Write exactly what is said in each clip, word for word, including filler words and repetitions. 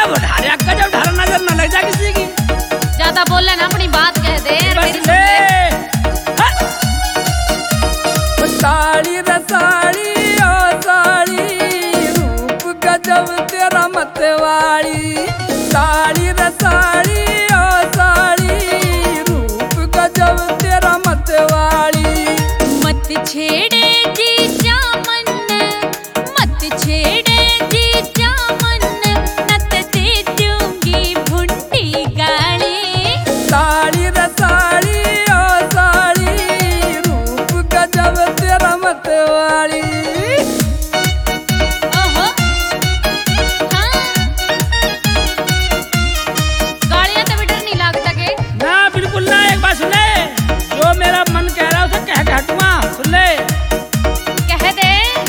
गजब उठा रहा गजब उठा रहा, नजर न लग जा किसी की। ज्यादा बोल लेना, अपनी बात कह दे। बस ले साड़ी रे साड़ी ओ साड़ी, रूप गजब तेरा मतवाड़ी। साड़ी रे साड़ी ओ साड़ी, रूप गजब तेरा मतवाड़ी। मत छेड़े जी जामन, मत छेड़े जी जामन, नत दे दूंगी भुंडी गाली। साड़ी रे साड़ी ओ साड़ी, रूप गजब तेरा मतवाड़ी। ओहो हाँ, गाड़ियां तो बिटर नहीं लागता के ना, बिल्कुल ना। एक बात सुन ले, जो मेरा मन कह रहा है उसे कह के हटूंगा। सुन ले, कह दे।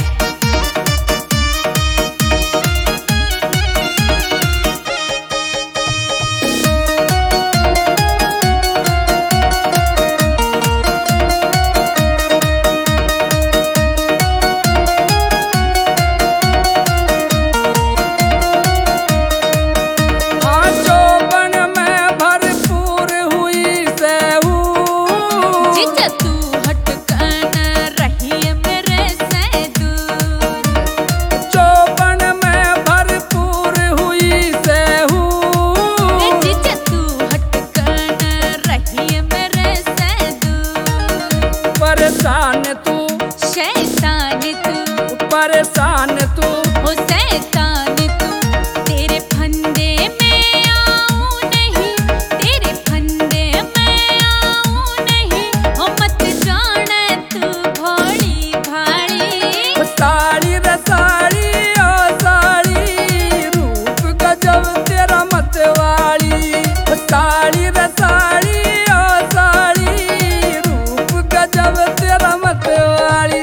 हाँ चौबन में भरपूर हुई से हूँ। जीजा तू हटकन रही मेरे से दूर। चौबन में भरपूर हुई से हूँ। जीजा तू हटकन रही मेरे से दूर। परेशान तू, शैतान तू, परेशान तू, हो शैतान तू। तेरे फंदे में आऊं नहीं, तेरे फंदे में आऊं नहीं। हो मत जाने तू भोली भाली। साड़ी रे साड़ी ओ साड़ी, रूप गजब तेरा मतवाड़ी। साड़ी रे साड़ी ओ साड़ी, रूप गजब तेरा मतवाड़ी।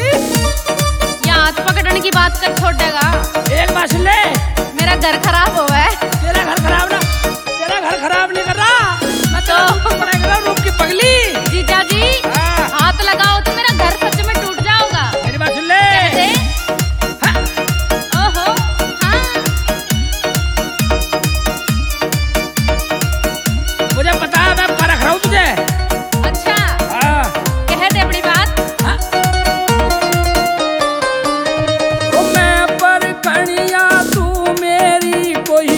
याद पकड़ने की बात कर छोड़ेगा, एक बात सुन ले, मेरा घर खराब हुआ है। तेरा घर खराब ना, तेरा घर खराब नहीं कर रहा मैं, तो बनाया कर रहा हूँ रूप की पगली। जीजा जी हाँ। हाथ लगाओ तो मेरा घर सच में टूट जाओगा। मेरी बात सुन ले, कह दे। हाँ। ओहो हाँ, मुझे पता है, मैं परख रहा हूँ तुझे। अच्छा हाँ। कह दे अपनी बात। हाँ। ओ मैं परखनिया, तू मेरी कोई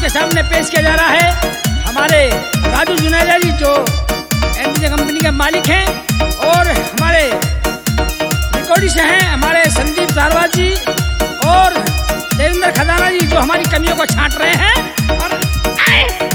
आपके सामने पेश किया जा रहा है हमारे राजू जुनेजा जी, जो एमजे कंपनी के मालिक हैं, और हमारे रिकॉर्डी से हैं हमारे संदीप सारवा जी और देवेंद्र खजाना जी, जो हमारी कमियों को छांट रहे हैं। और